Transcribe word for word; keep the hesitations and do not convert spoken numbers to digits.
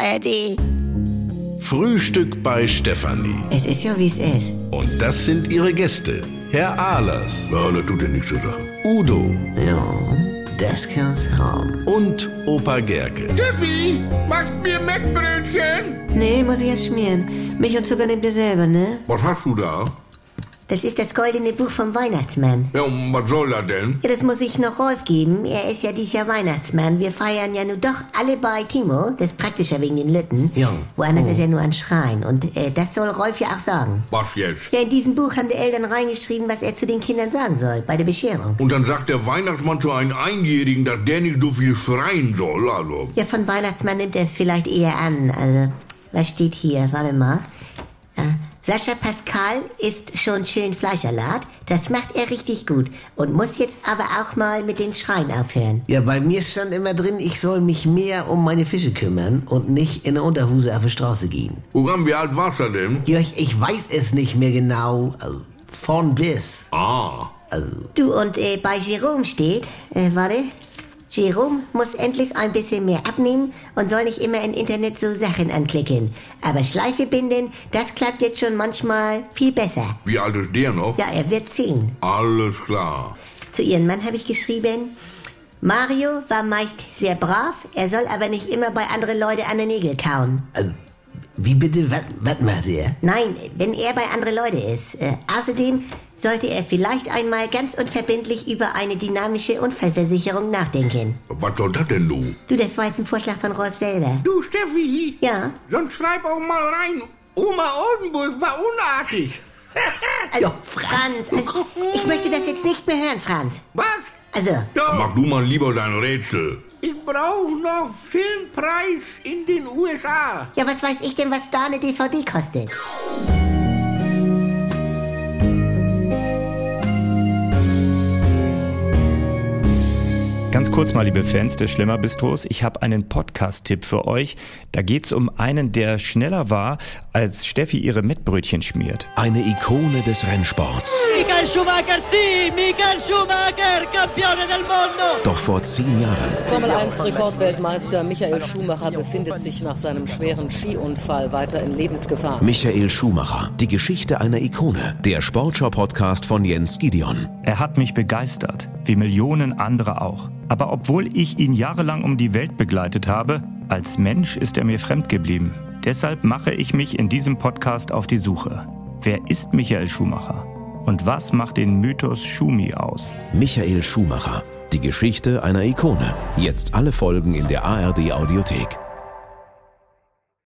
A R D. Frühstück bei Stefanie. Es ist ja, wie es ist. Und das sind ihre Gäste. Herr Ahlers. Ja, das tut ja nichts zu sagen. Udo. Ja, das kann's haben. Und Opa Gerke. Steffi, machst mir Mettbrötchen? Nee, muss ich erst schmieren. Milch und Zucker nehmt ihr selber, ne? Was hast du da? Das ist das goldene Buch vom Weihnachtsmann. Ja, und was soll das denn? Ja, das muss ich noch Rolf geben. Er ist ja dieses Jahr Weihnachtsmann. Wir feiern ja nun doch alle bei Timo. Das ist praktischer wegen den Lütten. Ja. Woanders Oh. ist ja nur ein Schrein. Und äh, das soll Rolf ja auch sagen. Was jetzt? Ja, in diesem Buch haben die Eltern reingeschrieben, was er zu den Kindern sagen soll, bei der Bescherung. Und dann sagt der Weihnachtsmann zu einem Einjährigen, dass der nicht so viel schreien soll, also. Ja, von Weihnachtsmann nimmt er es vielleicht eher an. Also, was steht hier? Warte mal. Äh, Sascha Pascal isst schon schön Fleischsalat. Das macht er richtig gut. Und muss jetzt aber auch mal mit den Schreien aufhören. Ja, bei mir stand immer drin, ich soll mich mehr um meine Fische kümmern und nicht in der Unterhose auf die Straße gehen. Programm, wie alt warst du denn? Ja, ich, ich weiß es nicht mehr genau. Also, von bis. Ah. Also, Du, und äh, bei Jerome steht, äh, warte, Jerome muss endlich ein bisschen mehr abnehmen und soll nicht immer im Internet so Sachen anklicken. Aber Schleife binden, das klappt jetzt schon manchmal viel besser. Wie alt ist der noch? Ja, er wird zehn. Alles klar. Zu ihrem Mann habe ich geschrieben, Mario war meist sehr brav, er soll aber nicht immer bei anderen Leuten an den Nägel kauen. also wie bitte, was, was macht ihr? Nein, wenn er bei anderen Leuten ist. Äh, außerdem sollte er vielleicht einmal ganz unverbindlich über eine dynamische Unfallversicherung nachdenken. Was soll das denn, du? Du, das war jetzt ein Vorschlag von Rolf selber. Du, Steffi, Ja? sonst schreib auch mal rein. Oma Oldenburg war unartig. Also, Franz, also, ich möchte das jetzt nicht mehr hören, Franz. Was? Also, Ja, Mach du mal lieber dein Rätsel. ich brauche noch Filmpreis in den U S A. ja, was weiß ich denn, was da eine D V D kostet? Ganz kurz mal, liebe Fans des Schlemmer-Bistros, ich habe einen Podcast-Tipp für euch. Da geht's um einen, der schneller war, als Steffi ihre Mettbrötchen schmiert. Eine Ikone des Rennsports. Michael Schumacher, sì, Michael Schumacher, Campione del Mondo. Doch vor zehn Jahren Formel eins Rekordweltmeister Michael Schumacher befindet sich nach seinem schweren Skiunfall weiter in Lebensgefahr. Michael Schumacher, die Geschichte einer Ikone. Der Sportschau-Podcast von Jens Gideon. Er hat mich begeistert, wie Millionen andere auch. Aber obwohl ich ihn jahrelang um die Welt begleitet habe, als Mensch ist er mir fremd geblieben. Deshalb mache ich mich in diesem Podcast auf die Suche. Wer ist Michael Schumacher? Und was macht den Mythos Schumi aus? Michael Schumacher, die Geschichte einer Ikone. Jetzt alle Folgen in der A R D Audiothek.